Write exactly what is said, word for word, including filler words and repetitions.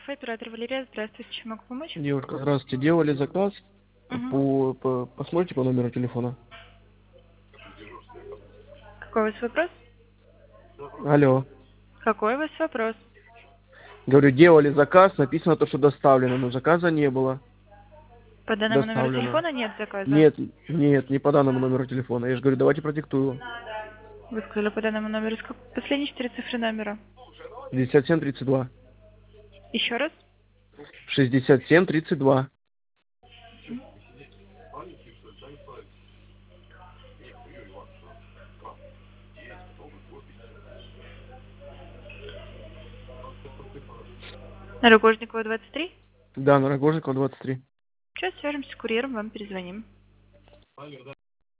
кафе, оператор Валерия. Здравствуйте, чем могу помочь? Девушка, здравствуйте. Делали заказ Угу. по, по... Посмотрите по номеру телефона. Какой у вас вопрос? Алло. Какой у вас вопрос? Говорю, делали заказ, написано то, что доставлено, но заказа не было. По данному номеру Доставлено. телефона нет заказа? Нет, нет, не по данному номеру телефона. Я же говорю, давайте продиктую. Вы сказали по данному номеру. Сколько- Последние четыре цифры номера. шестьдесят семь тридцать два. Еще раз? шестьдесят семь тридцать два. На Рогожникова двадцать три? Да, на Рогожникова двадцать три. Сейчас свяжемся с курьером, вам перезвоним.